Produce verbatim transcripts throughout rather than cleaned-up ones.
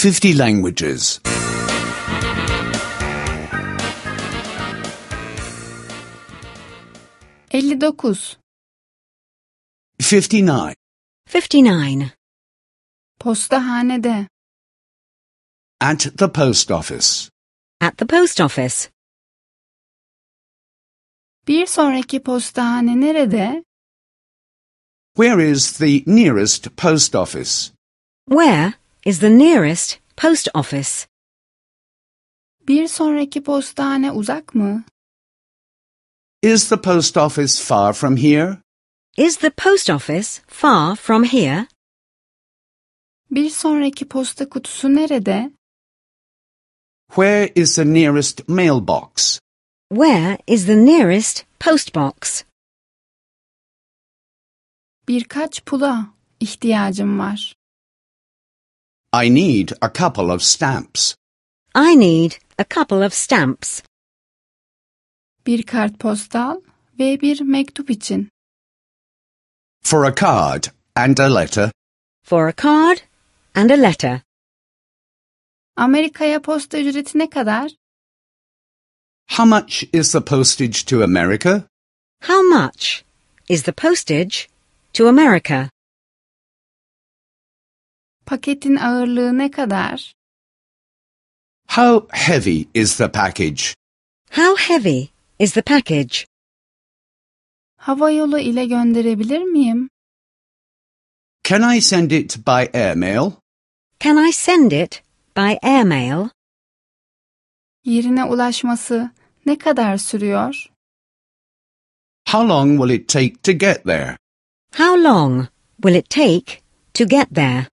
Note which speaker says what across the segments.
Speaker 1: fifty languages.
Speaker 2: elli dokuz.
Speaker 1: fifty-nine.
Speaker 3: fifty-nine.
Speaker 2: Postahanede.
Speaker 1: At the post office.
Speaker 3: At the post office.
Speaker 2: Bir sonraki postahane nerede?
Speaker 1: Where is the nearest post office?
Speaker 3: Where is the nearest post office?
Speaker 2: Bir sonraki postahane uzak mı?
Speaker 1: Is the post office far from here?
Speaker 3: Is the post office far from here?
Speaker 2: Bir sonraki posta kutusu nerede?
Speaker 1: Where is the nearest mailbox?
Speaker 3: Where is the nearest post box?
Speaker 2: Birkaç pula ihtiyacım var.
Speaker 1: I need a couple of stamps.
Speaker 3: I need a couple of stamps.
Speaker 2: Bir kartpostal ve bir mektup için.
Speaker 1: For a card and a letter.
Speaker 3: For a card and a letter.
Speaker 2: Amerika'ya posta ücreti ne kadar?
Speaker 1: How much is the postage to America?
Speaker 3: How much is the postage to America?
Speaker 2: Paketin ağırlığı ne kadar?
Speaker 1: How heavy is the package?
Speaker 3: How heavy is the package?
Speaker 2: Havayolu ile gönderebilir miyim?
Speaker 1: Can I send it by airmail?
Speaker 3: Can I send it by airmail?
Speaker 2: Yerine ulaşması ne kadar sürüyor?
Speaker 1: How long will it take to get there?
Speaker 3: How long will it take to get there?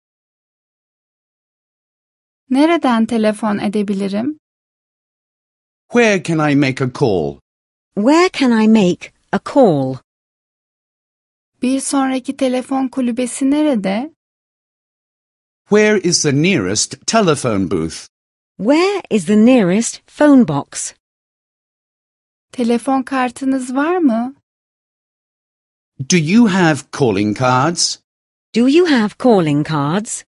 Speaker 2: Nereden telefon edebilirim?
Speaker 1: Where can I make a call?
Speaker 3: Where can I make a call?
Speaker 2: Bir sonraki telefon kulübesi nerede?
Speaker 1: Where is the nearest telephone booth?
Speaker 3: Where is the nearest phone box?
Speaker 2: Telefon kartınız var mı?
Speaker 1: Do you have calling cards?
Speaker 3: Do you have calling cards?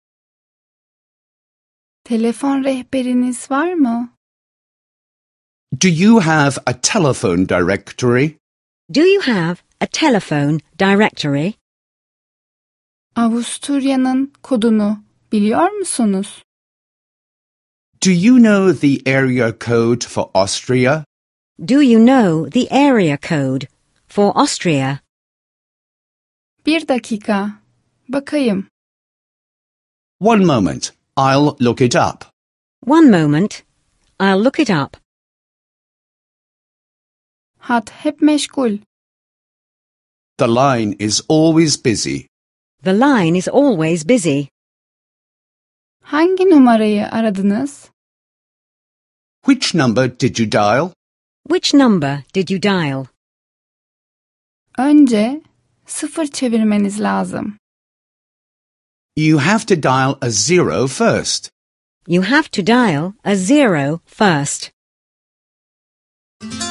Speaker 2: Telefon rehberiniz var mı?
Speaker 1: Do you have a telephone directory?
Speaker 3: Do you have a telephone directory?
Speaker 2: Avusturya'nın kodunu biliyor musunuz?
Speaker 1: Do you know the area code for Austria?
Speaker 3: Do you know the area code for Austria?
Speaker 2: Bir dakika. Bakayım.
Speaker 1: One moment, I'll look it up.
Speaker 3: One moment. I'll look it up.
Speaker 2: Hat hep meşgul.
Speaker 1: The line is always busy.
Speaker 3: The line is always busy.
Speaker 2: Hangi numarayı aradınız?
Speaker 1: Which number did you dial?
Speaker 3: Which number did you dial?
Speaker 2: Önce sıfır çevirmeniz lazım.
Speaker 1: You have to dial a zero first.
Speaker 3: You have to dial a zero first.